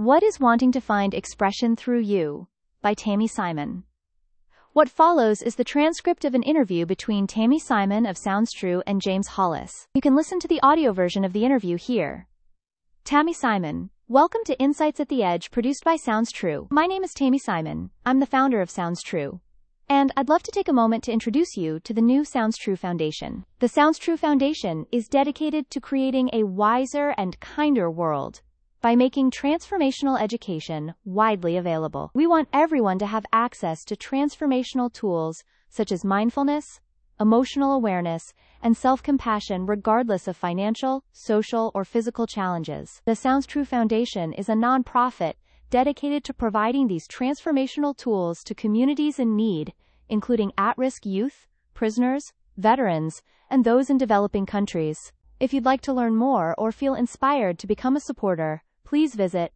What is Wanting to Find Expression Through You? By Tami Simon. What follows is the transcript of an interview between Tami Simon of Sounds True and James Hollis. You can listen to the audio version of the interview here. Tami Simon, welcome to Insights at the Edge, produced by Sounds True. My name is Tami Simon. I'm the founder of Sounds True. And I'd love to take a moment to introduce you to the new Sounds True Foundation. The Sounds True Foundation is dedicated to creating a wiser and kinder world by making transformational education widely available. We want everyone to have access to transformational tools such as mindfulness, emotional awareness, and self-compassion regardless of financial, social, or physical challenges. The Sounds True Foundation is a nonprofit dedicated to providing these transformational tools to communities in need, including at-risk youth, prisoners, veterans, and those in developing countries. If you'd like to learn more or feel inspired to become a supporter, please visit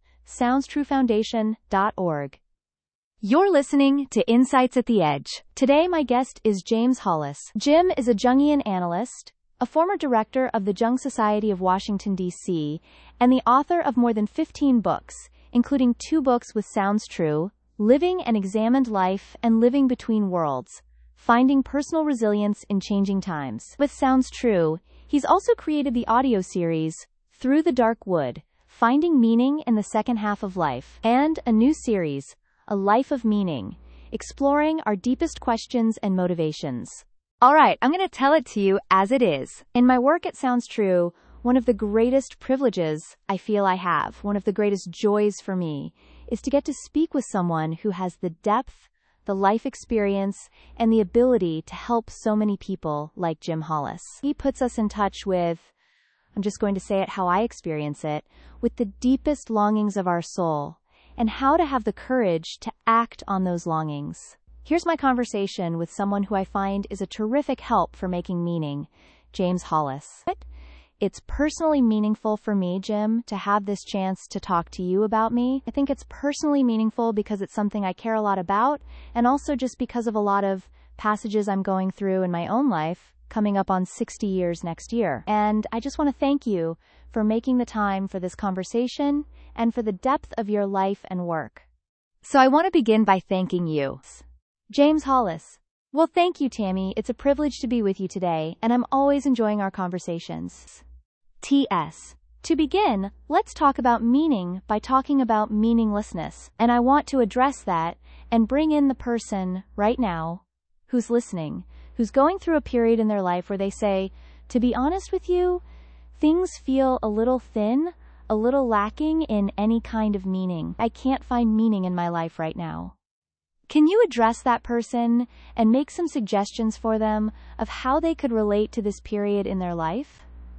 SoundsTrueFoundation.org. You're listening to Insights at the Edge. Today my guest is James Hollis. Jim is a Jungian analyst, a former director of the Jung Society of Washington, D.C., and the author of more than 15 books, including 2 books with Sounds True, Living an Examined Life and Living Between Worlds, Finding Personal Resilience in Changing Times. With Sounds True, he's also created the audio series, Through the Dark Wood, Finding Meaning in the Second Half of Life, and a new series, A Life of Meaning, exploring our deepest questions and motivations. All right, I'm going to tell it to you as it is. In my work at Sounds True, one of the greatest privileges I feel I have, one of the greatest joys for me, is to get to speak with someone who has the depth, the life experience, and the ability to help so many people like Jim Hollis. He puts us in touch with, I'm just going to say it how I experience it, with the deepest longings of our soul, and how to have the courage to act on those longings. Here's my conversation with someone who I find is a terrific help for making meaning, James Hollis. It's personally meaningful for me, Jim, to have this chance to talk to you about me. I think it's personally meaningful because it's something I care a lot about, and also just because of a lot of passages I'm going through in my own life, coming up on 60 years next year. And I just want to thank you for making the time for this conversation and for the depth of your life and work. So I want to begin by thanking you. James Hollis. Well, thank you, Tami. It's a privilege to be with you today, and I'm always enjoying our conversations. T.S. To begin, let's talk about meaning by talking about meaninglessness. And I want to address that and bring in the person right now who's listening, who's going through a period in their life where they say, to be honest with you, things feel a little thin, a little lacking in any kind of meaning. I can't find meaning in my life right now. Can you address that person and make some suggestions for them of how they could relate to this period in their life?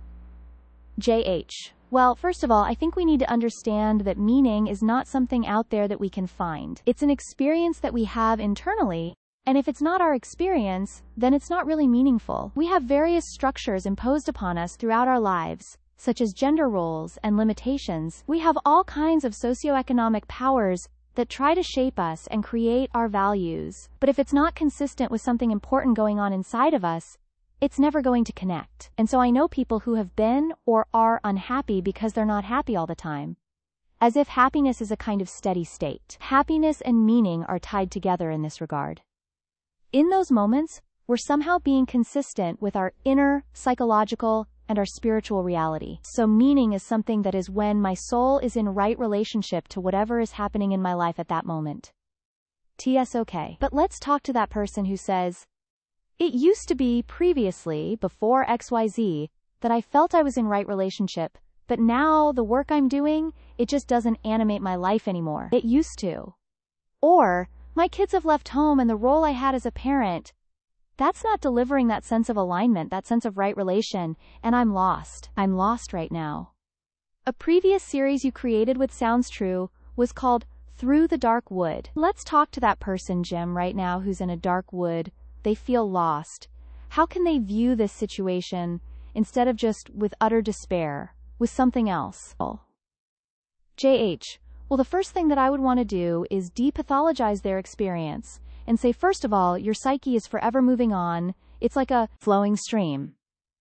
J.H. Well, first of all, I think we need to understand that meaning is not something out there that we can find. It's an experience that we have internally, and if it's not our experience, then it's not really meaningful. We have various structures imposed upon us throughout our lives, such as gender roles and limitations. We have all kinds of socioeconomic powers that try to shape us and create our values. But if it's not consistent with something important going on inside of us, it's never going to connect. And so I know people who have been or are unhappy because they're not happy all the time, as if happiness is a kind of steady state. Happiness and meaning are tied together in this regard. In those moments, we're somehow being consistent with our inner, psychological, and our spiritual reality. So meaning is something that is when my soul is in right relationship to whatever is happening in my life at that moment. TSOK. But let's talk to that person who says, it used to be previously, before XYZ, that I felt I was in right relationship, but now the work I'm doing, it just doesn't animate my life anymore. It used to. Or, my kids have left home and the role I had as a parent, that's not delivering that sense of alignment, that sense of right relation, and I'm lost. I'm lost right now. A previous series you created with Sounds True was called Through the Dark Wood. Let's talk to that person, Jim, right now who's in a dark wood. They feel lost. How can they view this situation instead of just with utter despair, with something else? J.H. Well, the first thing that I would want to do is depathologize their experience and say, first of all, your psyche is forever moving on. It's like a flowing stream.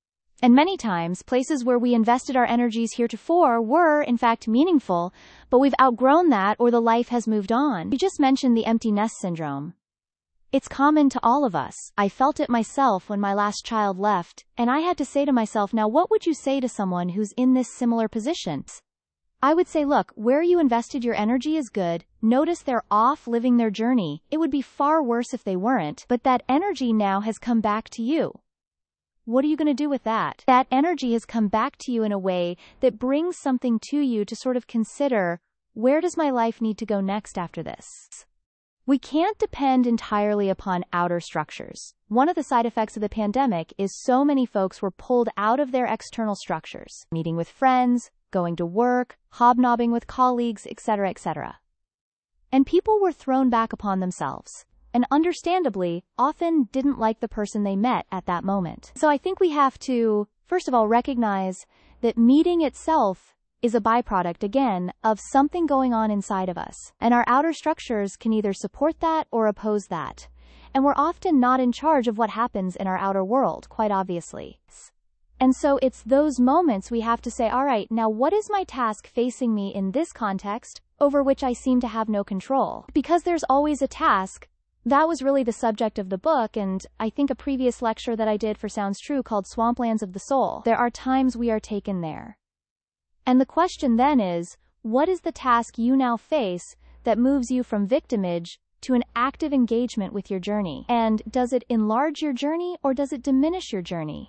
And many times, places where we invested our energies heretofore were, in fact, meaningful, but we've outgrown that or the life has moved on. You just mentioned the empty nest syndrome. It's common to all of us. I felt it myself when my last child left, and I had to say to myself, now what would you say to someone who's in this similar position? I would say, look, where you invested your energy is good. Notice they're off living their journey. It would be far worse if they weren't, but that energy now has come back to you. What are you going to do with that? That energy has come back to you in a way that brings something to you to sort of consider, where does my life need to go next after this? We can't depend entirely upon outer structures. One of the side effects of the pandemic is so many folks were pulled out of their external structures, meeting with friends, going to work, hobnobbing with colleagues, etc., etc. And people were thrown back upon themselves, and understandably, often didn't like the person they met at that moment. So I think we have to, first of all, recognize that meeting itself is a byproduct, again, of something going on inside of us. And our outer structures can either support that or oppose that. And we're often not in charge of what happens in our outer world, quite obviously. And so it's those moments we have to say, all right, now what is my task facing me in this context, over which I seem to have no control? Because there's always a task. That was really the subject of the book, and I think a previous lecture that I did for Sounds True called Swamplands of the Soul. There are times we are taken there. And the question then is, what is the task you now face that moves you from victimage to an active engagement with your journey? And does it enlarge your journey or does it diminish your journey?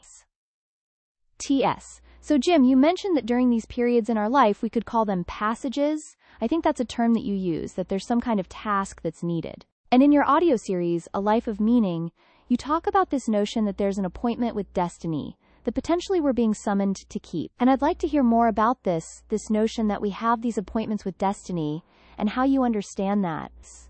T.S. So Jim, you mentioned that during these periods in our life, we could call them passages. I think that's a term that you use, that there's some kind of task that's needed. And in your audio series, A Life of Meaning, you talk about this notion that there's an appointment with destiny, that potentially we're being summoned to keep. And I'd like to hear more about this notion that we have these appointments with destiny, and how you understand that.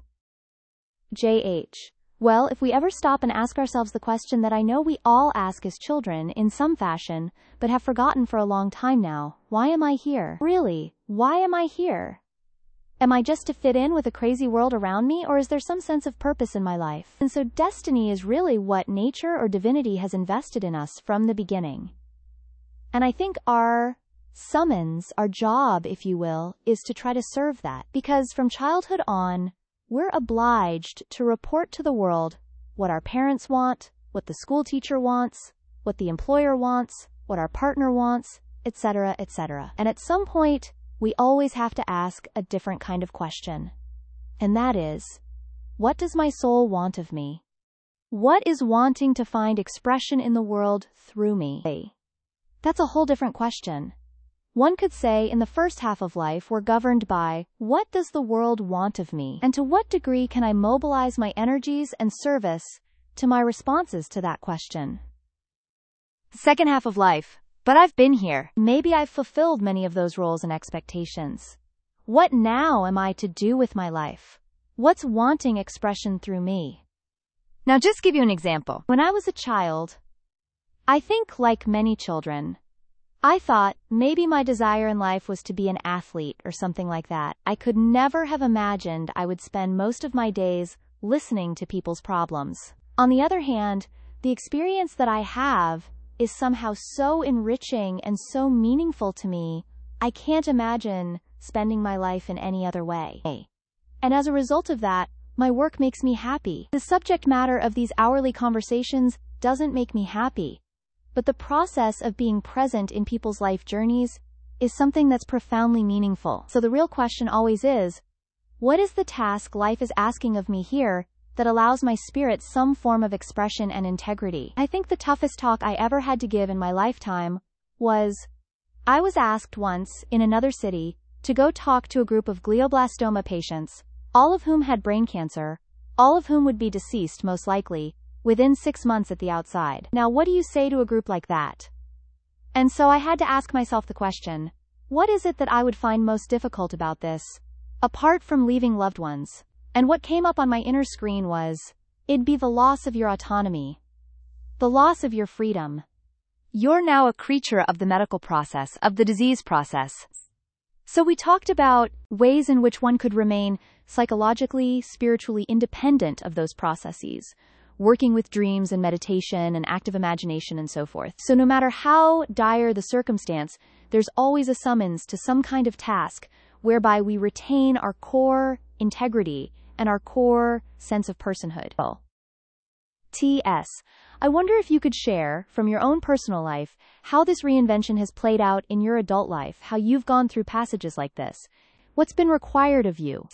J.H. Well, if we ever stop and ask ourselves the question that I know we all ask as children in some fashion, but have forgotten for a long time now, why am I here? Really, why am I here? Am I just to fit in with a crazy world around me, or is there some sense of purpose in my life? And so destiny is really what nature or divinity has invested in us from the beginning. And I think our summons, our job, if you will, is to try to serve that. Because from childhood on, we're obliged to report to the world what our parents want, what the school teacher wants, what the employer wants, what our partner wants, etc., etc. And at some point, we always have to ask a different kind of question. And that is, what does my soul want of me? What is wanting to find expression in the world through me? That's a whole different question. One could say in the first half of life we're governed by, what does the world want of me? And to what degree can I mobilize my energies and service to my responses to that question? The second half of life. But I've been here. Maybe I've fulfilled many of those roles and expectations. What now am I to do with my life? What's wanting expression through me? Now, just give you an example. When I was a child, I think like many children, I thought maybe my desire in life was to be an athlete or something like that. I could never have imagined I would spend most of my days listening to people's problems. On the other hand, the experience that I have is somehow so enriching and so meaningful to me, I can't imagine spending my life in any other way. And as a result of that, my work makes me happy. The subject matter of these hourly conversations doesn't make me happy, but the process of being present in people's life journeys is something that's profoundly meaningful. So the real question always is, what is the task life is asking of me here that allows my spirit some form of expression and integrity? I think the toughest talk I ever had to give in my lifetime was, I was asked once, in another city, to go talk to a group of glioblastoma patients, all of whom had brain cancer, all of whom would be deceased most likely, within 6 months at the outside. Now what do you say to a group like that? And so I had to ask myself the question, what is it that I would find most difficult about this, apart from leaving loved ones? And what came up on my inner screen was, it'd be the loss of your autonomy, the loss of your freedom. You're now a creature of the medical process, of the disease process. So we talked about ways in which one could remain psychologically, spiritually independent of those processes, working with dreams and meditation and active imagination and so forth. So no matter how dire the circumstance, there's always a summons to some kind of task whereby we retain our core integrity and our core sense of personhood. T.S. I wonder if you could share, from your own personal life, how this reinvention has played out in your adult life, how you've gone through passages like this. What's been required of you?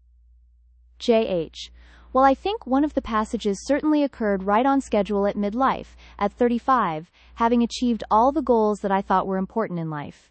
J.H. Well, I think one of the passages certainly occurred right on schedule at midlife, at 35, having achieved all the goals that I thought were important in life.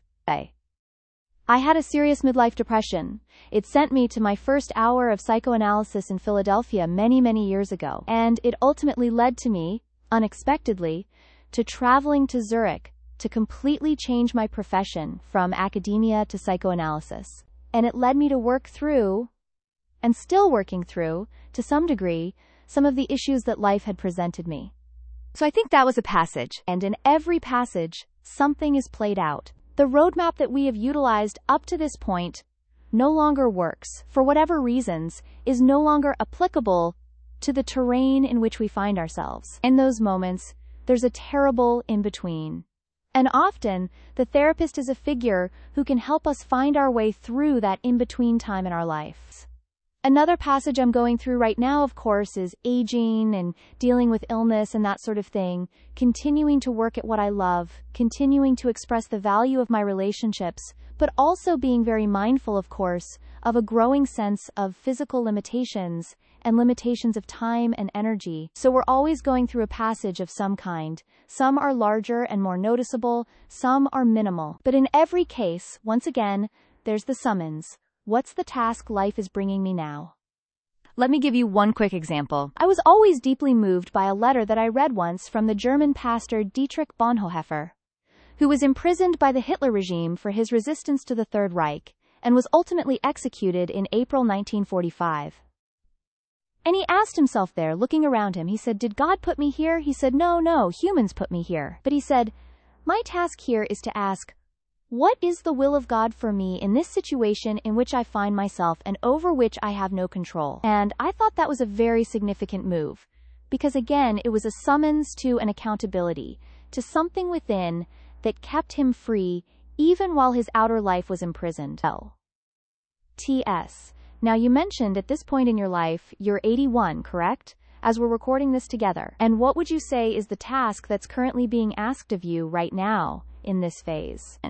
I had a serious midlife depression. It sent me to my first hour of psychoanalysis in Philadelphia many, many years ago, and it ultimately led to me, unexpectedly, to traveling to Zurich to completely change my profession from academia to psychoanalysis. And it led me to work through, and still working through, to some degree, some of the issues that life had presented me. So I think that was a passage, and in every passage, something is played out. The roadmap that we have utilized up to this point no longer works, for whatever reasons, is no longer applicable to the terrain in which we find ourselves. In those moments, there's a terrible in-between. And often, the therapist is a figure who can help us find our way through that in-between time in our lives. Another passage I'm going through right now, of course, is aging and dealing with illness and that sort of thing, continuing to work at what I love, continuing to express the value of my relationships, but also being very mindful, of course, of a growing sense of physical limitations and limitations of time and energy. So we're always going through a passage of some kind. Some are larger and more noticeable, some are minimal. But in every case, once again, there's the summons. What's the task life is bringing me now? Let me give you one quick example. I was always deeply moved by a letter that I read once from the German pastor Dietrich Bonhoeffer, who was imprisoned by the Hitler regime for his resistance to the Third Reich, and was ultimately executed in April 1945. And he asked himself there, looking around him, he said, "Did God put me here?" He said, No, humans put me here. But he said, "My task here is to ask, what is the will of God for me in this situation in which I find myself and over which I have no control?" And I thought that was a very significant move, because again, it was a summons to an accountability, to something within that kept him free even while his outer life was imprisoned. T.S. Now you mentioned at this point in your life, you're 81, correct? As we're recording this together. And what would you say is the task that's currently being asked of you right now in this phase?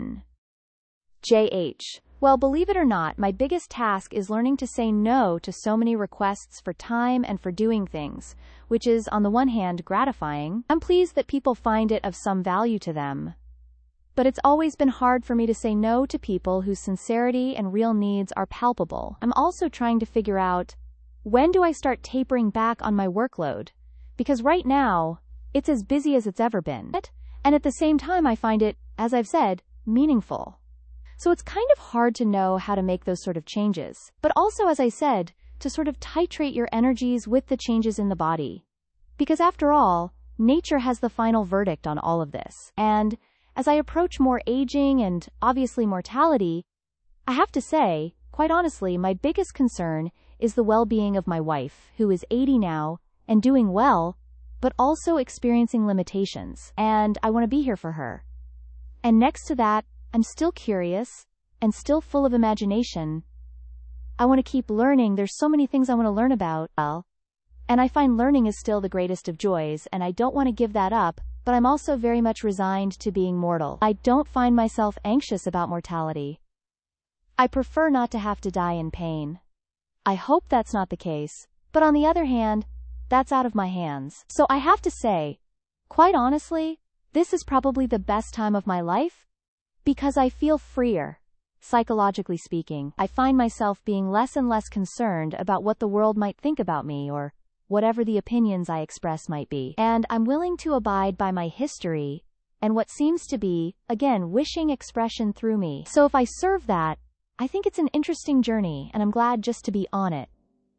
J.H. Well, believe it or not, my biggest task is learning to say no to so many requests for time and for doing things, which is, on the one hand, gratifying. I'm pleased that people find it of some value to them. But it's always been hard for me to say no to people whose sincerity and real needs are palpable. I'm also trying to figure out, when do I start tapering back on my workload? Because right now, it's as busy as it's ever been. And at the same time, I find it, as I've said, meaningful. So it's kind of hard to know how to make those sort of changes. But also, as I said, to sort of titrate your energies with the changes in the body. Because after all, nature has the final verdict on all of this. And as I approach more aging and, obviously, mortality, I have to say, quite honestly, my biggest concern is the well-being of my wife, who is 80 now, and doing well, but also experiencing limitations. And I want to be here for her. And next to that, I'm still curious, and still full of imagination. I want to keep learning. There's so many things I want to learn about. And I find learning is still the greatest of joys, and I don't want to give that up, but I'm also very much resigned to being mortal. I don't find myself anxious about mortality. I prefer not to have to die in pain. I hope that's not the case, but on the other hand, that's out of my hands. So I have to say, quite honestly, this is probably the best time of my life, because I feel freer. Psychologically speaking, I find myself being less and less concerned about what the world might think about me or whatever the opinions I express might be. And I'm willing to abide by my history and what seems to be, again, wishing expression through me. So if I serve that, I think it's an interesting journey, and I'm glad just to be on it.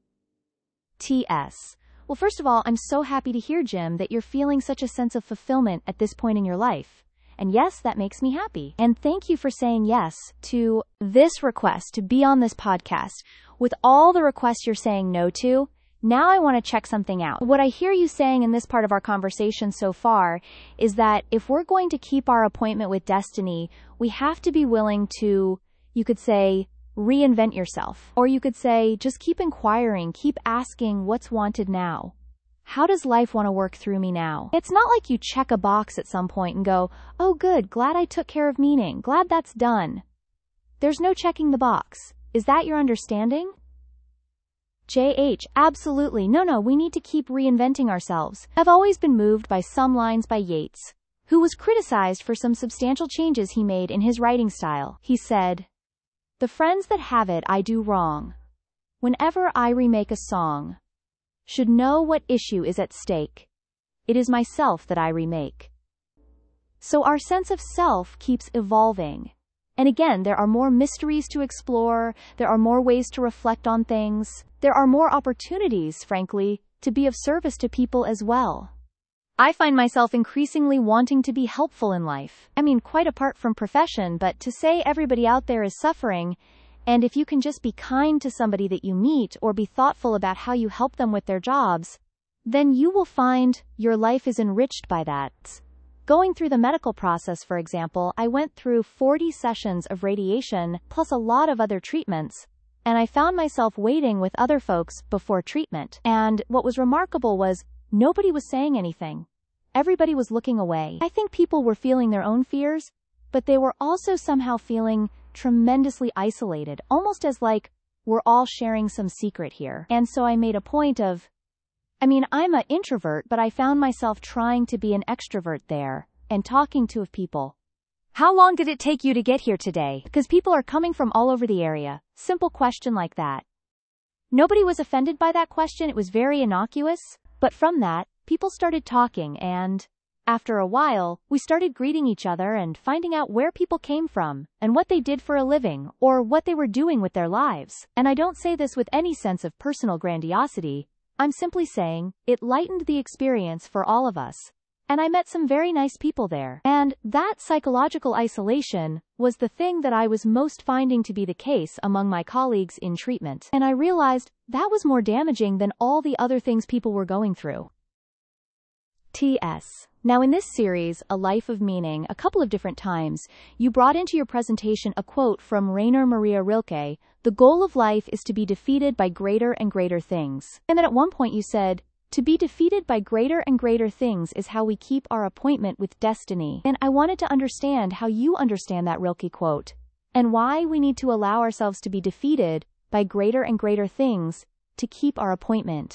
T.S. Well, first of all, I'm so happy to hear, Jim, that you're feeling such a sense of fulfillment at this point in your life. And yes, that makes me happy. And thank you for saying yes to this request to be on this podcast. With all the requests you're saying no to, now I want to check something out. What I hear you saying in this part of our conversation so far is that if we're going to keep our appointment with destiny, we have to be willing to, you could say, reinvent yourself. Or you could say, just keep inquiring, keep asking what's wanted now. How does life want to work through me now? It's not like you check a box at some point and go, oh good, glad I took care of meaning, glad that's done. There's no checking the box. Is that your understanding? JH, absolutely. No, we need to keep reinventing ourselves. I've always been moved by some lines by Yeats, who was criticized for some substantial changes he made in his writing style. He said, "The friends that have it I do wrong. Whenever I remake a song, should know what issue is at stake. It is myself that I remake." So our sense of self keeps evolving. And again, there are more mysteries to explore, there are more ways to reflect on things, there are more opportunities, frankly, to be of service to people as well. I find myself increasingly wanting to be helpful in life. I mean, quite apart from profession, but to say everybody out there is suffering, and if you can just be kind to somebody that you meet or be thoughtful about how you help them with their jobs, then you will find your life is enriched by that. Going through the medical process, for example, I went through 40 sessions of radiation plus a lot of other treatments, and I found myself waiting with other folks before treatment. And what was remarkable was nobody was saying anything. Everybody was looking away. I think people were feeling their own fears, but they were also somehow feeling tremendously isolated, almost as like we're all sharing some secret here. And so I made a point of, I'm an introvert, but I found myself trying to be an extrovert there and talking to people. How long did it take you to get here today? Because people are coming from all over the area. Simple question like that. Nobody was offended by that question. It was very innocuous. But from that, people started talking and, after a while, we started greeting each other and finding out where people came from and what they did for a living or what they were doing with their lives. And I don't say this with any sense of personal grandiosity. I'm simply saying, it lightened the experience for all of us. And I met some very nice people there. And that psychological isolation was the thing that I was most finding to be the case among my colleagues in treatment. And I realized that was more damaging than all the other things people were going through. TS. Now in this series, A Life of Meaning, a couple of different times, you brought into your presentation a quote from Rainer Maria Rilke, "The goal of life is to be defeated by greater and greater things." And then at one point you said, "To be defeated by greater and greater things is how we keep our appointment with destiny." And I wanted to understand how you understand that Rilke quote, and why we need to allow ourselves to be defeated by greater and greater things to keep our appointment.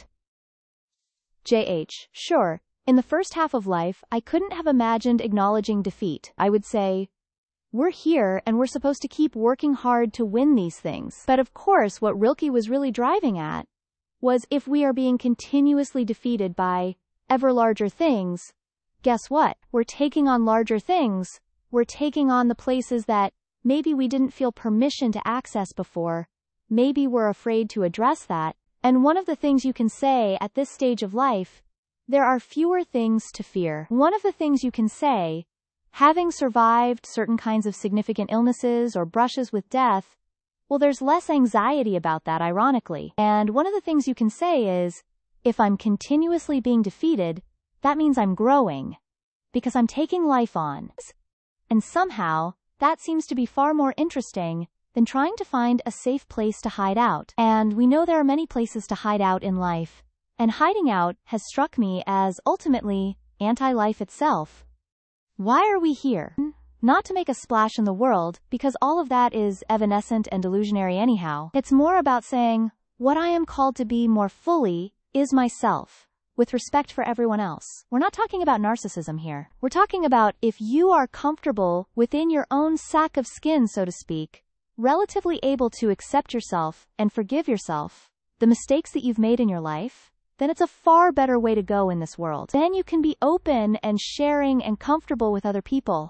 JH. Sure. In the first half of life, I couldn't have imagined acknowledging defeat. I would say, we're here and we're supposed to keep working hard to win these things. But of course, what Rilke was really driving at was if we are being continuously defeated by ever larger things, guess what? We're taking on larger things. We're taking on the places that maybe we didn't feel permission to access before. Maybe we're afraid to address that. And one of the things you can say at this stage of life, there are fewer things to fear. One of the things you can say, having survived certain kinds of significant illnesses or brushes with death, well, there's less anxiety about that, ironically. And one of the things you can say is, if I'm continuously being defeated, that means I'm growing, because I'm taking life on. And somehow, that seems to be far more interesting than trying to find a safe place to hide out. And we know there are many places to hide out in life. And hiding out has struck me as ultimately anti-life itself. Why are we here? Not to make a splash in the world, because all of that is evanescent and illusionary anyhow. It's more about saying, what I am called to be more fully is myself, with respect for everyone else. We're not talking about narcissism here. We're talking about if you are comfortable within your own sack of skin, so to speak, relatively able to accept yourself and forgive yourself, the mistakes that you've made in your life, then it's a far better way to go in this world. Then you can be open and sharing and comfortable with other people.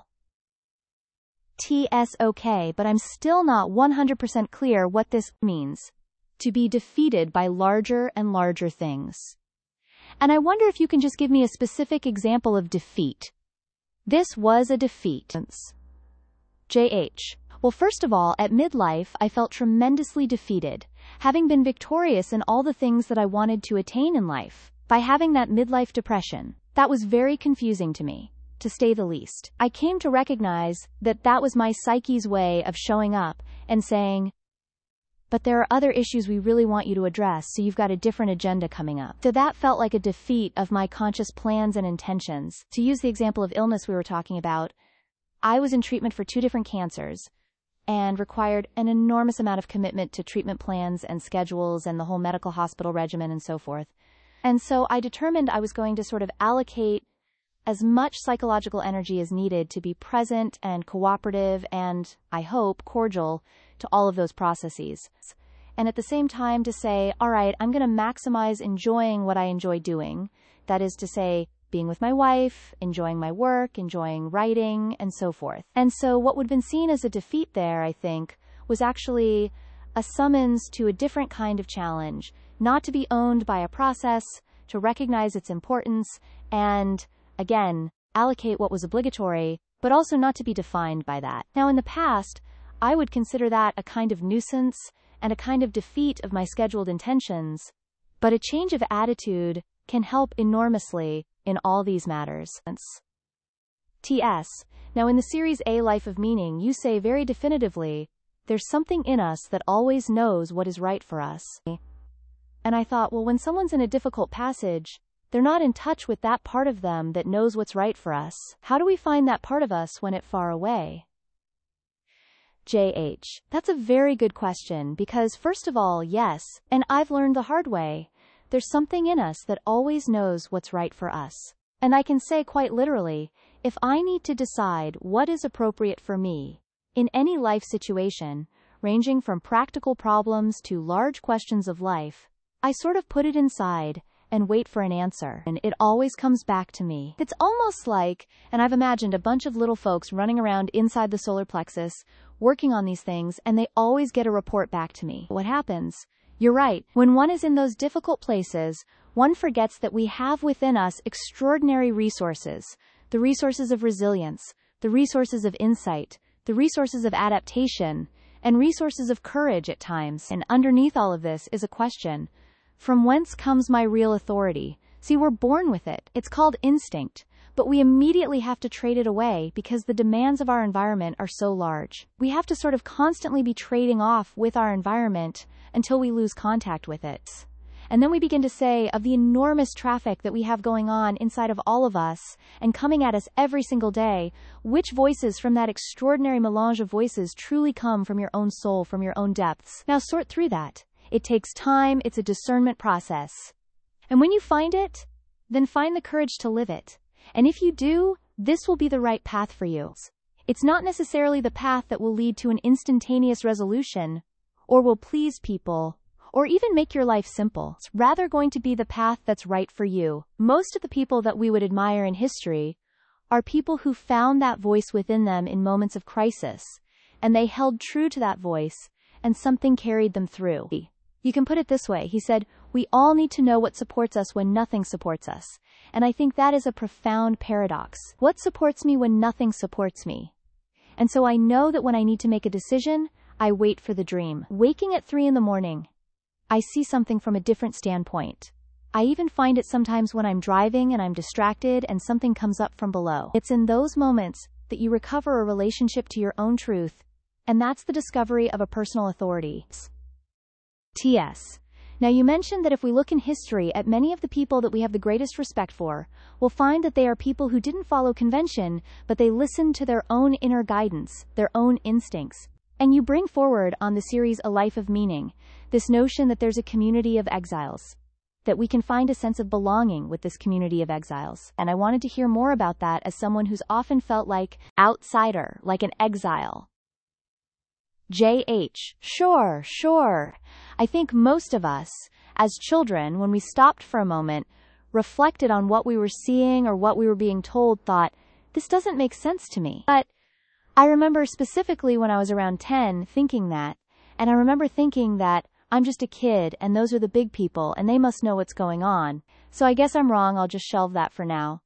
TS. Okay, but I'm still not 100% clear what this means. To be defeated by larger and larger things. And I wonder if you can just give me a specific example of defeat. This was a defeat. JH. Well, first of all, at midlife, I felt tremendously defeated. having been victorious in all the things that I wanted to attain in life, by having that midlife depression. That was very confusing to me, to say the least. I came to recognize that that was my psyche's way of showing up and saying, but there are other issues we really want you to address, so you've got a different agenda coming up. So that felt like a defeat of my conscious plans and intentions. To use the example of illness we were talking about, I was in treatment for 2 different cancers and required an enormous amount of commitment to treatment plans and schedules and the whole medical hospital regimen and so forth. And so I determined I was going to sort of allocate as much psychological energy as needed to be present and cooperative and, I hope, cordial to all of those processes. And at the same time to say, all right, I'm going to maximize enjoying what I enjoy doing. That is to say, being with my wife, enjoying my work, enjoying writing, and so forth. And so what would have been seen as a defeat there, I think, was actually a summons to a different kind of challenge, not to be owned by a process, to recognize its importance, and again, allocate what was obligatory, but also not to be defined by that. Now, in the past, I would consider that a kind of nuisance and a kind of defeat of my scheduled intentions, but a change of attitude can help enormously in all these matters. T.S. Now, in the series A Life of Meaning, you say very definitively, there's something in us that always knows what is right for us. And I thought, well, when someone's in a difficult passage, they're not in touch with that part of them that knows what's right for us. How do we find that part of us when it's far away? J.H. That's a very good question because, first of all, yes, and I've learned the hard way, there's something in us that always knows what's right for us. And I can say quite literally, if I need to decide what is appropriate for me, in any life situation, ranging from practical problems to large questions of life, I sort of put it inside and wait for an answer, and it always comes back to me. It's almost like, and I've imagined a bunch of little folks running around inside the solar plexus, working on these things, and they always get a report back to me. What happens? You're right. When one is in those difficult places, one forgets that we have within us extraordinary resources, the resources of resilience, the resources of insight, the resources of adaptation, and resources of courage at times. And underneath all of this is a question. From whence comes my real authority? See, we're born with it. It's called instinct, but we immediately have to trade it away because the demands of our environment are so large. We have to sort of constantly be trading off with our environment until we lose contact with it. And then we begin to say of the enormous traffic that we have going on inside of all of us and coming at us every single day, which voices from that extraordinary melange of voices truly come from your own soul, from your own depths. Now sort through that. It takes time, it's a discernment process. And when you find it, then find the courage to live it. And if you do, this will be the right path for you. It's not necessarily the path that will lead to an instantaneous resolution, or will please people, or even make your life simple. It's rather going to be the path that's right for you. Most of the people that we would admire in history are people who found that voice within them in moments of crisis, and they held true to that voice, and something carried them through. You can put it this way, he said, we all need to know what supports us when nothing supports us. And I think that is a profound paradox. What supports me when nothing supports me? And so I know that when I need to make a decision, I wait for the dream. Waking at 3 a.m, I see something from a different standpoint. I even find it sometimes when I'm driving and I'm distracted and something comes up from below. It's in those moments that you recover a relationship to your own truth, and that's the discovery of a personal authority. T.S. Now you mentioned that if we look in history at many of the people that we have the greatest respect for, we'll find that they are people who didn't follow convention, but they listened to their own inner guidance, their own instincts. And you bring forward on the series A Life of Meaning, this notion that there's a community of exiles, that we can find a sense of belonging with this community of exiles. And I wanted to hear more about that as someone who's often felt like outsider, like an exile. J.H. Sure. I think most of us, as children, when we stopped for a moment, reflected on what we were seeing or what we were being told, thought, this doesn't make sense to me. But I remember specifically when I was around 10 thinking that, and I remember thinking that I'm just a kid and those are the big people and they must know what's going on. So I guess I'm wrong, I'll just shelve that for now.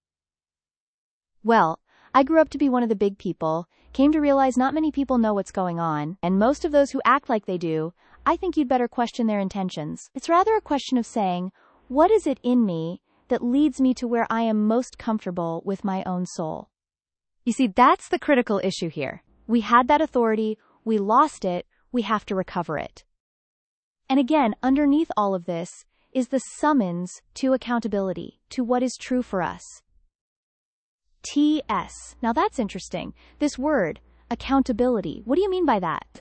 Well, I grew up to be one of the big people, came to realize not many people know what's going on, and most of those who act like they do, I think you'd better question their intentions. It's rather a question of saying, what is it in me that leads me to where I am most comfortable with my own soul? You see, that's the critical issue here. We had that authority, we lost it, we have to recover it. And again, underneath all of this is the summons to accountability, to what is true for us. TS. Now that's interesting. This word, accountability, what do you mean by that?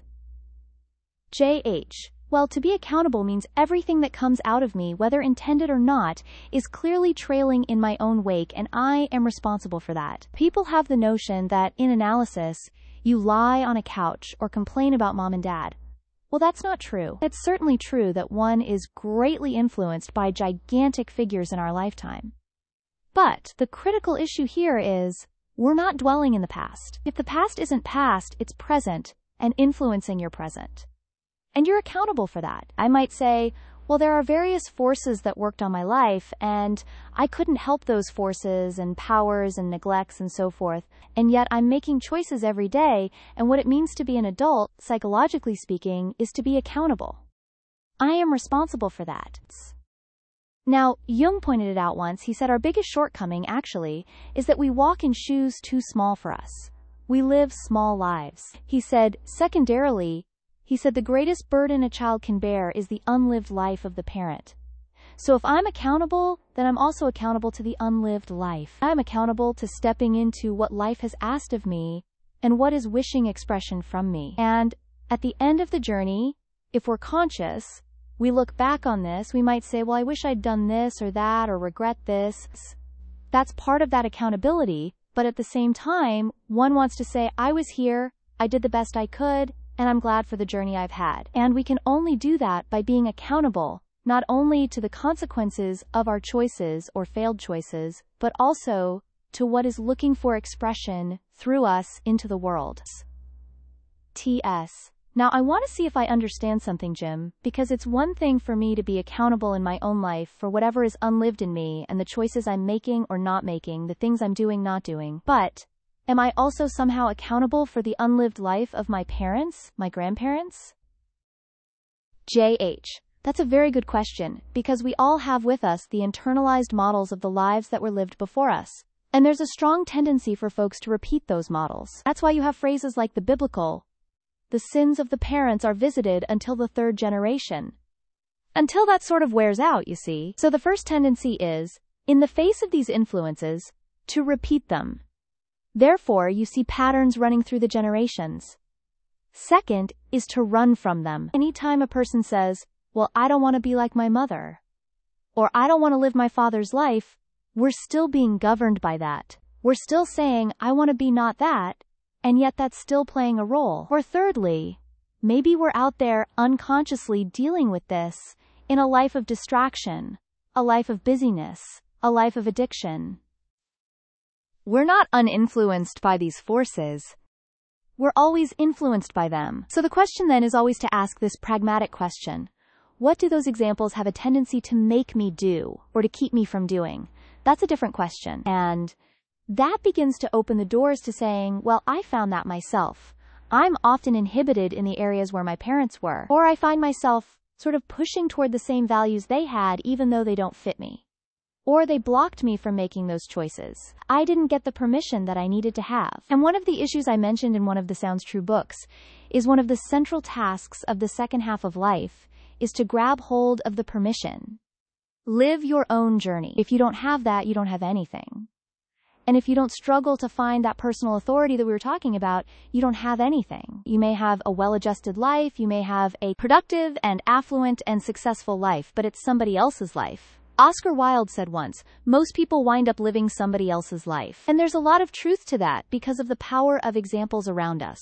JH. Well, to be accountable means everything that comes out of me, whether intended or not, is clearly trailing in my own wake, and I am responsible for that. People have the notion that, in analysis, you lie on a couch or complain about mom and dad. Well, that's not true. It's certainly true that one is greatly influenced by gigantic figures in our lifetime. But the critical issue here is, we're not dwelling in the past. If the past isn't past, it's present and influencing your present. And you're accountable for that. I might say, well, there are various forces that worked on my life, and I couldn't help those forces and powers and neglects and so forth, and yet I'm making choices every day, and what it means to be an adult, psychologically speaking, is to be accountable. I am responsible for that. Now, Jung pointed it out once. He said our biggest shortcoming, actually, is that we walk in shoes too small for us. We live small lives. He said, secondarily, the greatest burden a child can bear is the unlived life of the parent. So if I'm accountable, then I'm also accountable to the unlived life. I'm accountable to stepping into what life has asked of me and what is wishing expression from me. And at the end of the journey, if we're conscious, we look back on this, we might say, well, I wish I'd done this or that or regret this. That's part of that accountability, but at the same time, one wants to say, I was here, I did the best I could, and I'm glad for the journey I've had. And we can only do that by being accountable, not only to the consequences of our choices or failed choices, but also to what is looking for expression through us into the world. TS. Now, I want to see if I understand something, Jim, because it's one thing for me to be accountable in my own life for whatever is unlived in me and the choices I'm making or not making, the things I'm doing, not doing. But am I also somehow accountable for the unlived life of my parents, my grandparents? JH. That's a very good question, because we all have with us the internalized models of the lives that were lived before us. And there's a strong tendency for folks to repeat those models. That's why you have phrases like the biblical, the sins of the parents are visited until the third generation. Until that sort of wears out, you see. So the first tendency is, in the face of these influences, to repeat them. Therefore, you see patterns running through the generations. Second is to run from them. Anytime a person says, well, I don't want to be like my mother, or I don't want to live my father's life, we're still being governed by that. We're still saying, I want to be not that, and yet that's still playing a role. Or thirdly, maybe we're out there unconsciously dealing with this in a life of distraction, a life of busyness, a life of addiction. We're not uninfluenced by these forces. We're always influenced by them. So the question then is always to ask this pragmatic question. What do those examples have a tendency to make me do, or to keep me from doing? That's a different question. And that begins to open the doors to saying, well, I found that myself. I'm often inhibited in the areas where my parents were, or I find myself sort of pushing toward the same values they had even though they don't fit me. Or they blocked me from making those choices. I didn't get the permission that I needed to have. And one of the issues I mentioned in one of the Sounds True books is one of the central tasks of the second half of life is to grab hold of the permission. Live your own journey. If you don't have that, you don't have anything. And if you don't struggle to find that personal authority that we were talking about, you don't have anything. You may have a well-adjusted life, you may have a productive and affluent and successful life, but it's somebody else's life. Oscar Wilde said once, most people wind up living somebody else's life. And there's a lot of truth to that because of the power of examples around us.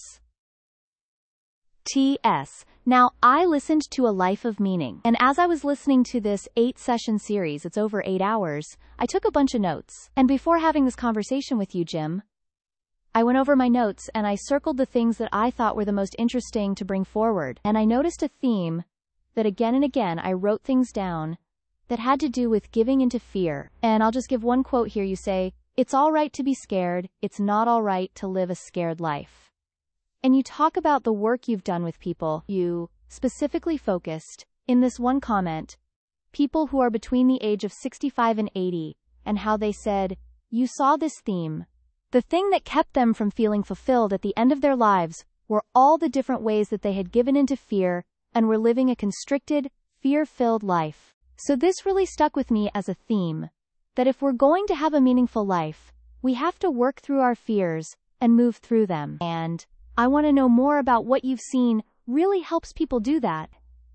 TS. Now, I listened to A Life of Meaning, and as I was listening to this 8-session series, it's over 8 hours, I took a bunch of notes. And before having this conversation with you, Jim, I went over my notes and I circled the things that I thought were the most interesting to bring forward. And I noticed a theme that again and again I wrote things down that had to do with giving into fear. And I'll just give one quote here. You say, it's all right to be scared. It's not all right to live a scared life. And you talk about the work you've done with people. You specifically focused, in this one comment, people who are between the age of 65 and 80, and how they said, "You saw this theme. The thing that kept them from feeling fulfilled at the end of their lives were all the different ways that they had given into fear and were living a constricted, fear-filled life." So this really stuck with me as a theme, that if we're going to have a meaningful life, we have to work through our fears and move through them. And I want to know more about what you've seen really helps people do that.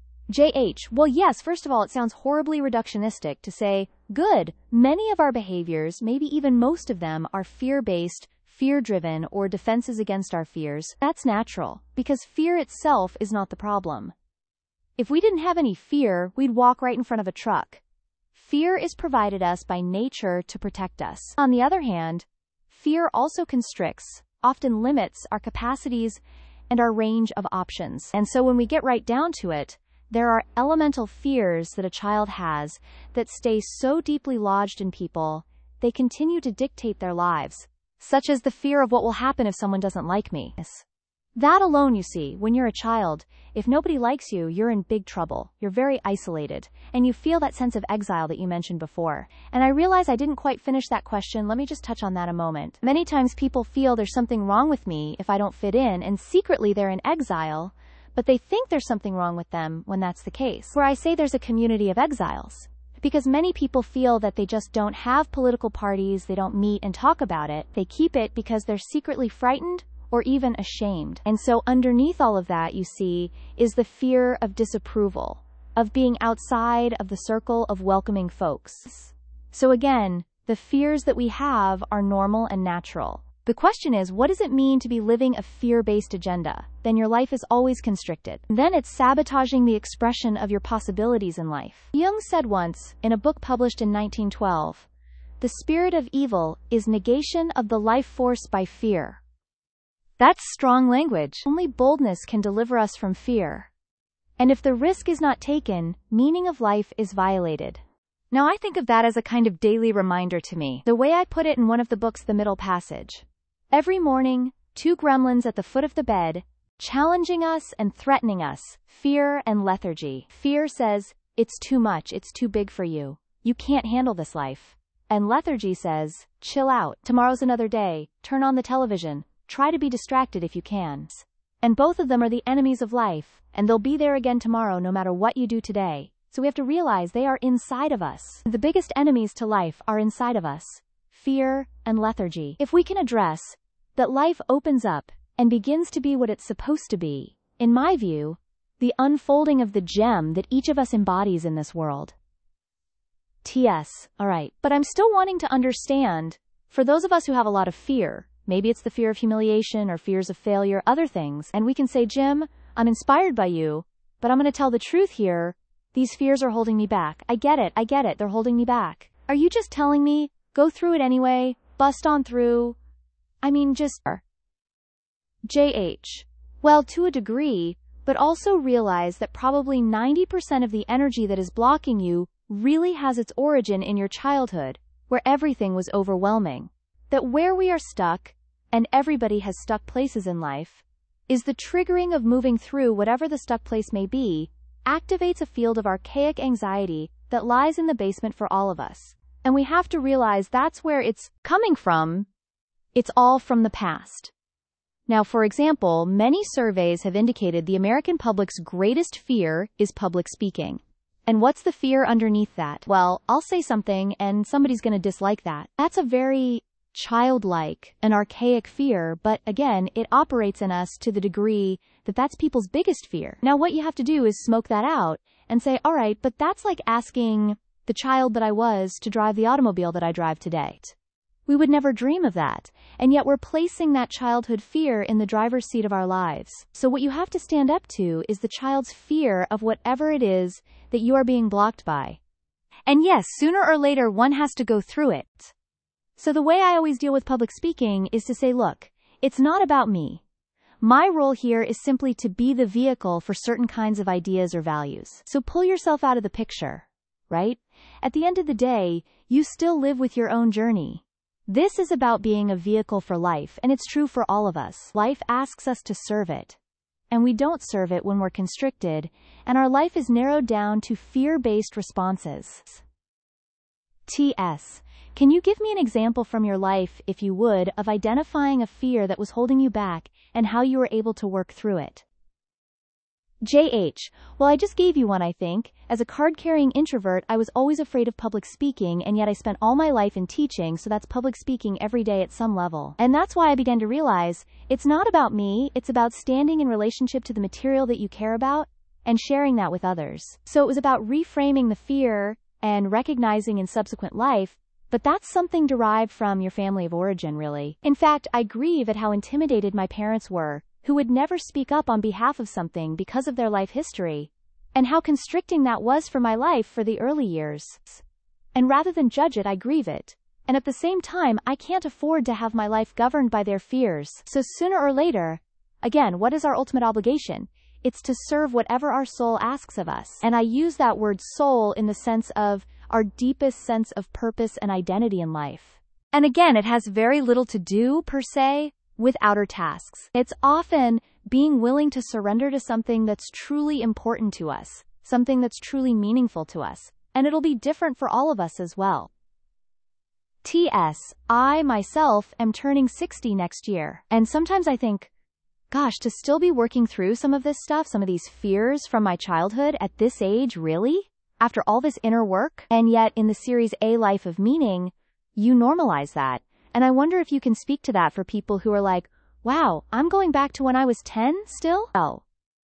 JH, well, yes, first of all, it sounds horribly reductionistic to say, good, many of our behaviors, maybe even most of them, are fear-based, fear-driven, or defenses against our fears. That's natural, because fear itself is not the problem. If we didn't have any fear, we'd walk right in front of a truck. Fear is provided us by nature to protect us. On the other hand, fear also constricts, often limits our capacities and our range of options. And so when we get right down to it, there are elemental fears that a child has that stay so deeply lodged in people, they continue to dictate their lives, such as the fear of what will happen if someone doesn't like me. That alone, you see, when you're a child, if nobody likes you, you're in big trouble. You're very isolated, and you feel that sense of exile that you mentioned before. And I realize I didn't quite finish that question. Let me just touch on that a moment. Many times people feel there's something wrong with me if I don't fit in, and secretly they're in exile, but they think there's something wrong with them when that's the case. Where I say there's a community of exiles, because many people feel that they just don't have political parties, they don't meet and talk about it, they keep it because they're secretly frightened or even ashamed. And so underneath all of that, you see, is the fear of disapproval, of being outside of the circle of welcoming folks. So again, the fears that we have are normal and natural. The question is, what does it mean to be living a fear-based agenda? Then your life is always constricted. Then it's sabotaging the expression of your possibilities in life. Jung said once, in a book published in 1912, "The spirit of evil is negation of the life force by fear." That's strong language. Only boldness can deliver us from fear. And if the risk is not taken, meaning of life is violated. Now I think of that as a kind of daily reminder to me. The way I put it in one of the books, The Middle Passage. Every morning, two gremlins at the foot of the bed, challenging us and threatening us, fear and lethargy. Fear says, it's too much, it's too big for you. You can't handle this life. And lethargy says, chill out. Tomorrow's another day. Turn on the television. Try to be distracted if you can. And both of them are the enemies of life, and they'll be there again tomorrow no matter what you do today. So we have to realize they are inside of us. The biggest enemies to life are inside of us. Fear and lethargy. If we can address that, life opens up and begins to be what it's supposed to be, in my view, the unfolding of the gem that each of us embodies in this world. TS. Alright, but I'm still wanting to understand, for those of us who have a lot of fear, maybe it's the fear of humiliation or fears of failure, other things, and we can say, Jim, I'm inspired by you, but I'm going to tell the truth here. These fears are holding me back. I get it, they're holding me back. Are you just telling me, go through it anyway, bust on through? I mean, just... JH. Well, to a degree, but also realize that probably 90% of the energy that is blocking you really has its origin in your childhood, where everything was overwhelming. That where we are stuck, and everybody has stuck places in life, is the triggering of moving through whatever the stuck place may be, activates a field of archaic anxiety that lies in the basement for all of us. And we have to realize that's where it's coming from. It's all from the past. Now, for example, many surveys have indicated the American public's greatest fear is public speaking. And what's the fear underneath that? Well, I'll say something and somebody's going to dislike that. That's a very childlike, an archaic fear, but again, it operates in us to the degree that that's people's biggest fear. Now, what you have to do is smoke that out and say, all right, but that's like asking the child that I was to drive the automobile that I drive today. We would never dream of that, and yet we're placing that childhood fear in the driver's seat of our lives. So what you have to stand up to is the child's fear of whatever it is that you are being blocked by. And yes, sooner or later, one has to go through it. So the way I always deal with public speaking is to say, look, it's not about me. My role here is simply to be the vehicle for certain kinds of ideas or values. So pull yourself out of the picture, right? At the end of the day, you still live with your own journey. This is about being a vehicle for life, and it's true for all of us. Life asks us to serve it. and we don't serve it when we're constricted, and our life is narrowed down to fear-based responses. T.S. Can you give me an example from your life, if you would, of identifying a fear that was holding you back and how you were able to work through it? J.H. Well, I just gave you one, I think. As a card-carrying introvert, I was always afraid of public speaking, and yet I spent all my life in teaching, so that's public speaking every day at some level. And that's why I began to realize, it's not about me, it's about standing in relationship to the material that you care about, and sharing that with others. So it was about reframing the fear, and recognizing in subsequent life, but that's something derived from your family of origin, really. In fact, I grieve at how intimidated my parents were, who would never speak up on behalf of something because of their life history, and how constricting that was for my life for the early years. And rather than judge it, I grieve it. And at the same time, I can't afford to have my life governed by their fears. So sooner or later, again, what is our ultimate obligation? It's to serve whatever our soul asks of us. And I use that word soul in the sense of our deepest sense of purpose and identity in life. And again, it has very little to do, per se, with outer tasks. It's often being willing to surrender to something that's truly important to us, something that's truly meaningful to us, and it'll be different for all of us as well. T.S. I, myself, am turning 60 next year, and sometimes I think, gosh, to still be working through some of this stuff, some of these fears from my childhood at this age, really? After all this inner work? And yet, in the series A Life of Meaning, you normalize that. And I wonder if you can speak to that for people who are like, wow, I'm going back to when I was 10 still? Oh.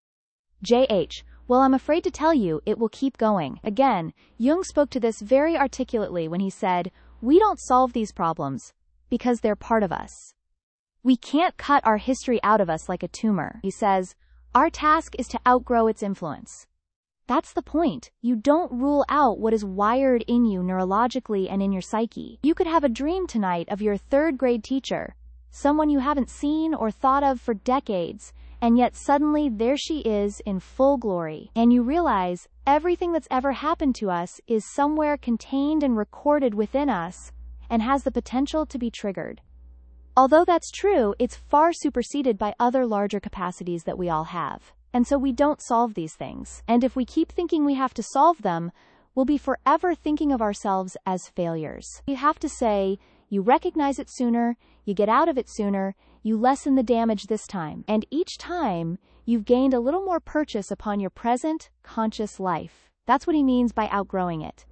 J.H. Well, I'm afraid to tell you, it will keep going. Again, Jung spoke to this very articulately when he said, we don't solve these problems because they're part of us. We can't cut our history out of us like a tumor. He says, our task is to outgrow its influence. That's the point. You don't rule out what is wired in you neurologically and in your psyche. You could have a dream tonight of your third-grade teacher, someone you haven't seen or thought of for decades, and yet suddenly there she is in full glory. And you realize everything that's ever happened to us is somewhere contained and recorded within us and has the potential to be triggered. Although that's true, it's far superseded by other larger capacities that we all have. And so we don't solve these things. And if we keep thinking we have to solve them, we'll be forever thinking of ourselves as failures. You have to say, you recognize it sooner, you get out of it sooner, you lessen the damage this time. And each time, you've gained a little more purchase upon your present, conscious life. That's what he means by outgrowing it.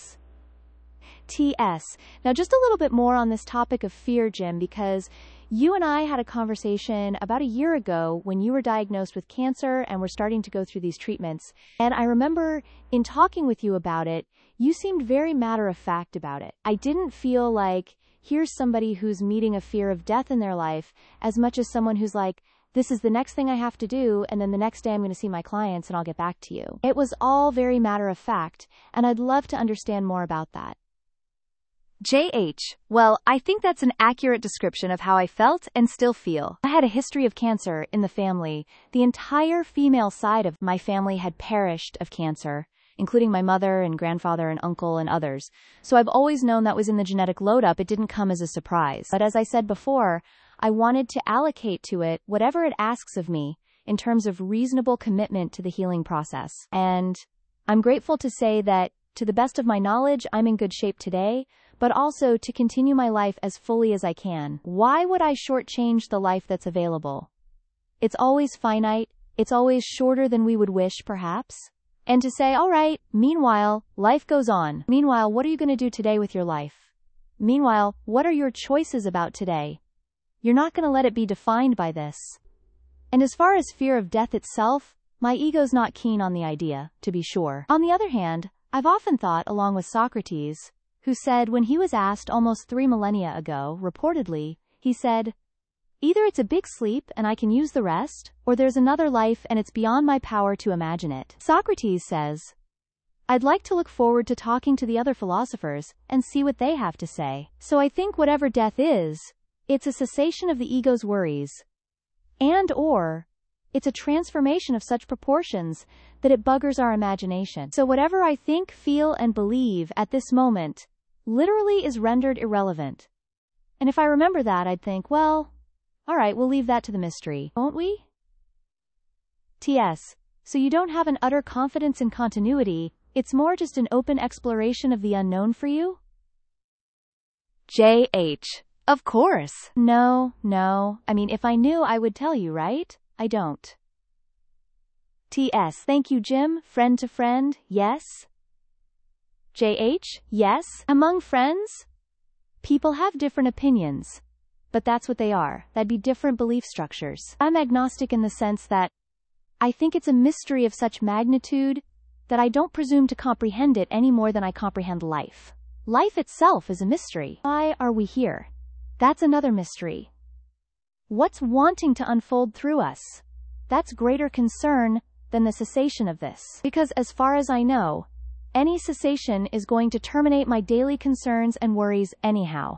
T.S. Now just a little bit more on this topic of fear, Jim, because you and I had a conversation about a year ago when you were diagnosed with cancer and were starting to go through these treatments. And I remember in talking with you about it, you seemed very matter-of-fact about it. I didn't feel like, here's somebody who's meeting a fear of death in their life, as much as someone who's like, this is the next thing I have to do, and then the next day I'm going to see my clients and I'll get back to you. It was all very matter-of-fact, and I'd love to understand more about that. J.H. Well, I think that's an accurate description of how I felt and still feel. I had a history of cancer in the family. The entire female side of my family had perished of cancer, including my mother and grandfather and uncle and others. So I've always known that was in the genetic load-up. It didn't come as a surprise. But as I said before, I wanted to allocate to it whatever it asks of me in terms of reasonable commitment to the healing process. And I'm grateful to say that, to the best of my knowledge, I'm in good shape today, but also to continue my life as fully as I can. Why would I shortchange the life that's available? It's always finite. It's always shorter than we would wish, perhaps. And to say, all right, meanwhile, life goes on. Meanwhile, what are you going to do today with your life? Meanwhile, what are your choices about today? You're not going to let it be defined by this. And as far as fear of death itself, my ego's not keen on the idea, to be sure. On the other hand, I've often thought, along with Socrates, who said when he was asked almost 3 millennia ago, reportedly, he said, either it's a big sleep and I can use the rest, or there's another life and it's beyond my power to imagine it. Socrates says, I'd like to look forward to talking to the other philosophers and see what they have to say. So I think whatever death is, it's a cessation of the ego's worries, and/or it's a transformation of such proportions that it buggers our imagination. So whatever I think, feel, and believe at this moment literally is rendered irrelevant. And if I remember that, I'd think, well, all right, we'll leave that to the mystery, won't we? TS. So you don't have an utter confidence in continuity, it's more just an open exploration of the unknown for you? JH. Of course. No. I mean, if I knew, I would tell you, right? I don't. TS. Thank you, Jim. Friend to friend, yes? JH. Yes. Among friends? People have different opinions. But that's what they are. That'd be different belief structures. I'm agnostic in the sense that I think it's a mystery of such magnitude that I don't presume to comprehend it any more than I comprehend life. Life itself is a mystery. Why are we here? That's another mystery. What's wanting to unfold through us? That's greater concern than the cessation of this. Because as far as I know, any cessation is going to terminate my daily concerns and worries anyhow.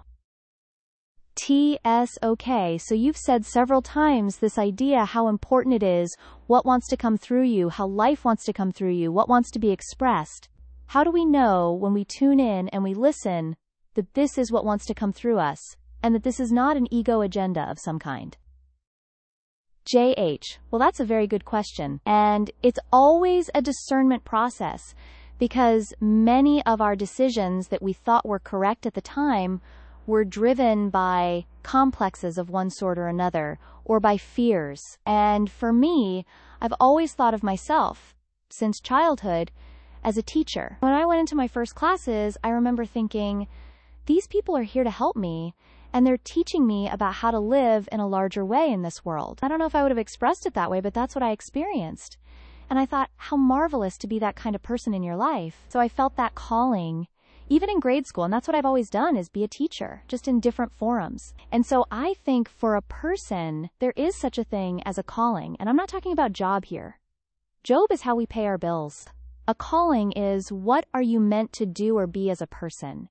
TS. Okay, so you've said several times this idea how important it is, what wants to come through you, how life wants to come through you, what wants to be expressed. How do we know when we tune in and we listen that this is what wants to come through us, and that this is not an ego agenda of some kind? JH. Well, that's a very good question. And it's always a discernment process, because many of our decisions that we thought were correct at the time were driven by complexes of one sort or another, or by fears. And for me, I've always thought of myself, since childhood, as a teacher. When I went into my first classes, I remember thinking, these people are here to help me, and they're teaching me about how to live in a larger way in this world. I don't know if I would have expressed it that way, but that's what I experienced. And I thought, how marvelous to be that kind of person in your life. So I felt that calling, even in grade school, and that's what I've always done, is be a teacher, just in different forums. And so I think for a person, there is such a thing as a calling, and I'm not talking about job here. Job is how we pay our bills. A calling is, what are you meant to do or be as a person?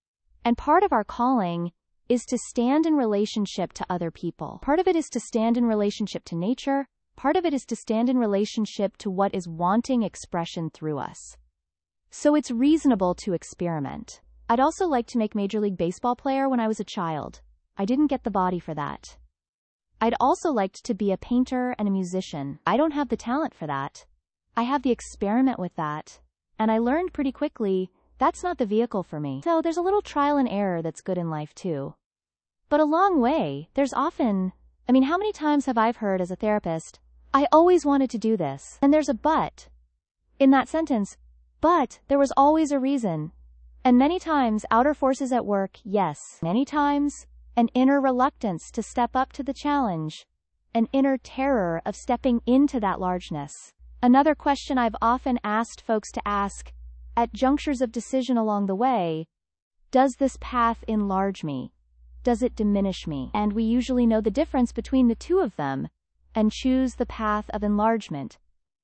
And part of our calling is to stand in relationship to other people. Part of it is to stand in relationship to nature. Part of it is to stand in relationship to what is wanting expression through us. So it's reasonable to experiment. I'd also like to make Major League Baseball player when I was a child. I didn't get the body for that. I'd also liked to be a painter and a musician. I don't have the talent for that. I have the experiment with that. And I learned pretty quickly, that's not the vehicle for me. So there's a little trial and error that's good in life too. But along way, there's often, how many times have I heard as a therapist, I always wanted to do this. And there's a but in that sentence. But there was always a reason. And many times, outer forces at work, yes. Many times, an inner reluctance to step up to the challenge. An inner terror of stepping into that largeness. Another question I've often asked folks to ask, at junctures of decision along the way, does this path enlarge me? Does it diminish me? And we usually know the difference between the two of them, and choose the path of enlargement.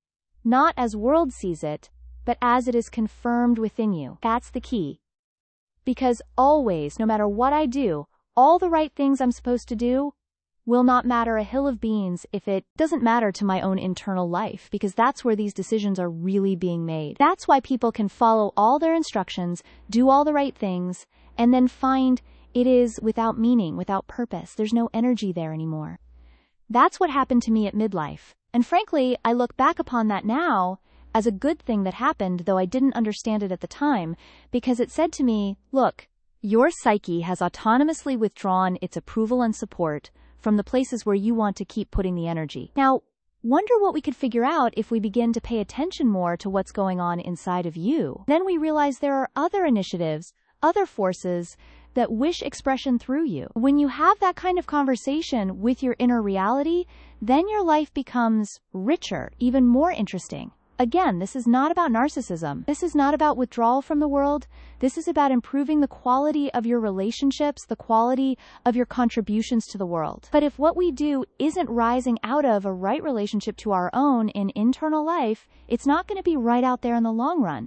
Not as world sees it, but as it is confirmed within you. That's the key. Because always, no matter what I do, all the right things I'm supposed to do will not matter a hill of beans if it doesn't matter to my own internal life, because that's where these decisions are really being made. That's why people can follow all their instructions, do all the right things, and then find it is without meaning, without purpose. There's no energy there anymore. That's what happened to me at midlife. And frankly, I look back upon that now as a good thing that happened, though I didn't understand it at the time, because it said to me, look, your psyche has autonomously withdrawn its approval and support from the places where you want to keep putting the energy. Now, wonder what we could figure out if we begin to pay attention more to what's going on inside of you. Then we realize there are other initiatives, other forces that wish expression through you. When you have that kind of conversation with your inner reality, then your life becomes richer, even more interesting. Again, this is not about narcissism. This is not about withdrawal from the world. This is about improving the quality of your relationships, the quality of your contributions to the world. But if what we do isn't rising out of a right relationship to our own in internal life, it's not going to be right out there in the long run.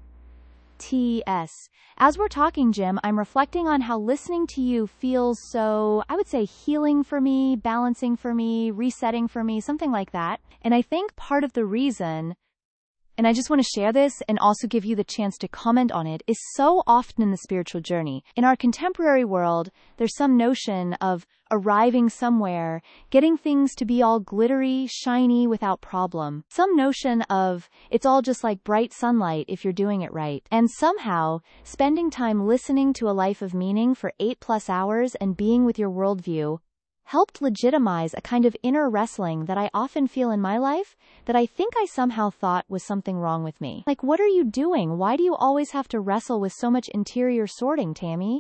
TS. As we're talking, Jim, I'm reflecting on how listening to you feels so, I would say, healing for me, balancing for me, resetting for me, something like that. And I think part of the reason and I just want to share this and also give you the chance to comment on it, is so often in the spiritual journey. In our contemporary world, there's some notion of arriving somewhere, getting things to be all glittery, shiny, without problem. Some notion of it's all just like bright sunlight if you're doing it right. And somehow, spending time listening to a life of meaning for 8+ hours and being with your worldview helped legitimize a kind of inner wrestling that I often feel in my life that I think I somehow thought was something wrong with me. Like, what are you doing? Why do you always have to wrestle with so much interior sorting, Tammy?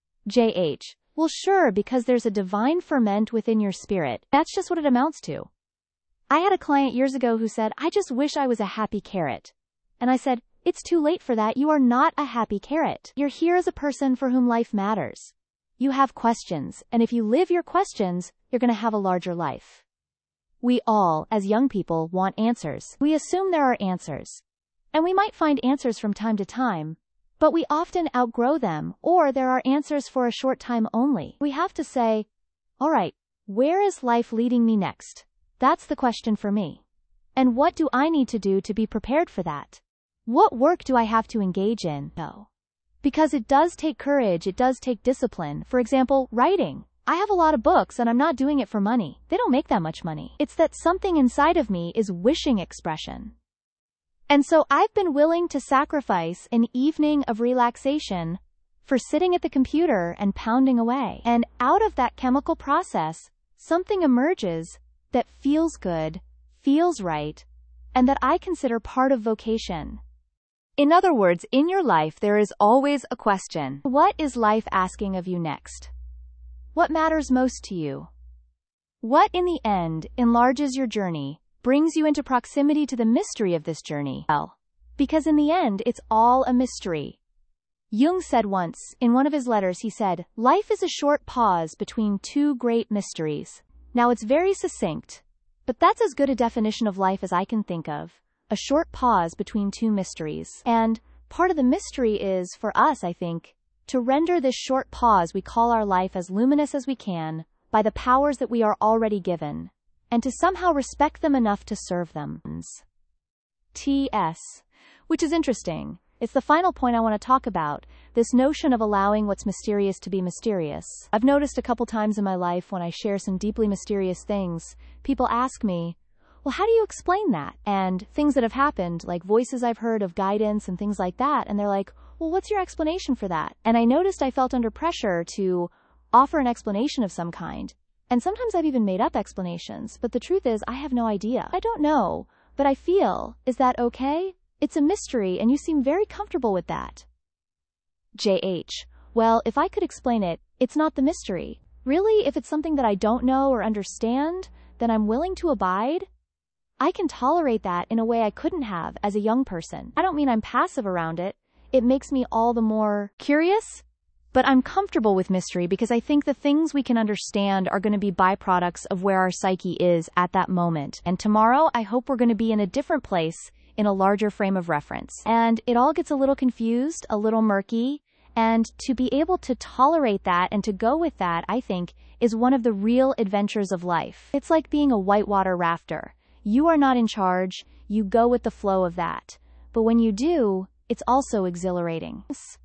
JH. Well, sure, because there's a divine ferment within your spirit. That's just what it amounts to. I had a client years ago who said, I just wish I was a happy carrot. And I said, it's too late for that. You are not a happy carrot. You're here as a person for whom life matters. You have questions, and if you live your questions, you're going to have a larger life. We all, as young people, want answers. We assume there are answers. And we might find answers from time to time, but we often outgrow them, or there are answers for a short time only. We have to say, all right, where is life leading me next? That's the question for me. And what do I need to do to be prepared for that? What work do I have to engage in? No. Because it does take courage, it does take discipline. For example, writing. I have a lot of books and I'm not doing it for money. They don't make that much money. It's that something inside of me is wishing expression. And so I've been willing to sacrifice an evening of relaxation for sitting at the computer and pounding away. And out of that chemical process, something emerges that feels good, feels right, and that I consider part of vocation. In other words, in your life there is always a question. What is life asking of you next? What matters most to you? What, in the end, enlarges your journey, brings you into proximity to the mystery of this journey? Well, because in the end, it's all a mystery. Jung said once, in one of his letters, he said, life is a short pause between two great mysteries. Now, it's very succinct, but that's as good a definition of life as I can think of. A short pause between two mysteries. And part of the mystery is, for us, I think, to render this short pause we call our life as luminous as we can by the powers that we are already given, and to somehow respect them enough to serve them. T.S. Which is interesting. It's the final point I want to talk about, this notion of allowing what's mysterious to be mysterious. I've noticed a couple times in my life when I share some deeply mysterious things, people ask me, well, how do you explain that? And things that have happened, like voices I've heard of guidance and things like that, and they're like, well, what's your explanation for that? And I noticed I felt under pressure to offer an explanation of some kind. And sometimes I've even made up explanations, but the truth is I have no idea. I don't know, but I feel, is that okay? It's a mystery, and you seem very comfortable with that. JH. Well, if I could explain it, it's not the mystery. Really, if it's something that I don't know or understand, then I'm willing to abide. I can tolerate that in a way I couldn't have as a young person. I don't mean I'm passive around it. It makes me all the more curious. But I'm comfortable with mystery because I think the things we can understand are going to be byproducts of where our psyche is at that moment. And tomorrow, I hope we're going to be in a different place, in a larger frame of reference. And it all gets a little confused, a little murky. And to be able to tolerate that and to go with that, I think, is one of the real adventures of life. It's like being a whitewater rafter. You are not in charge, you go with the flow of that. But when you do, it's also exhilarating.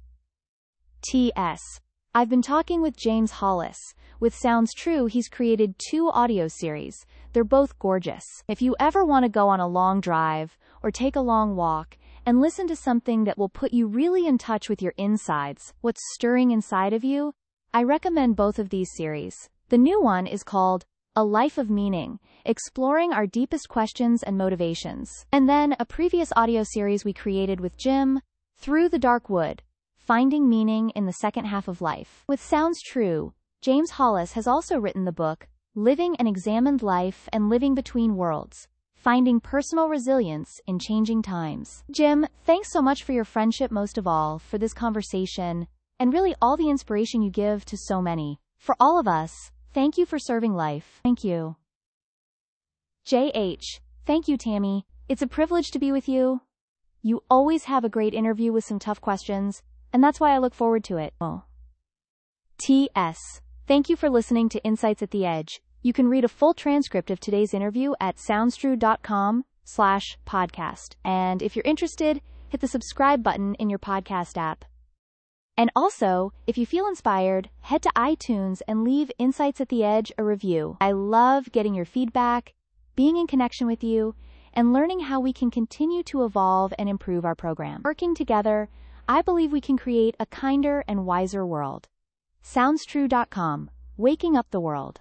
T.S. I've been talking with James Hollis. With Sounds True, he's created 2 audio series. They're both gorgeous. If you ever want to go on a long drive, or take a long walk, and listen to something that will put you really in touch with your insides, what's stirring inside of you, I recommend both of these series. The new one is called A Life of Meaning, exploring our deepest questions and motivations. And then a previous audio series we created with Jim, Through the Dark Wood, Finding Meaning in the Second Half of Life. With Sounds True, James Hollis has also written the book, Living an Examined Life and Living Between Worlds, Finding Personal Resilience in Changing Times. Jim, thanks so much for your friendship, most of all, for this conversation, and really all the inspiration you give to so many. For all of us, thank you for serving life. Thank you. JH. Thank you, Tammy. It's a privilege to be with you. You always have a great interview with some tough questions, and that's why I look forward to it. Oh. T.S. Thank you for listening to Insights at the Edge. You can read a full transcript of today's interview at SoundsTrue.com. insights@theedge.com/podcast. And if you're interested, hit the subscribe button in your podcast app. And also, if you feel inspired, head to iTunes and leave Insights at the Edge a review. I love getting your feedback, being in connection with you, and learning how we can continue to evolve and improve our program. Working together, I believe we can create a kinder and wiser world. SoundsTrue.com, waking up the world.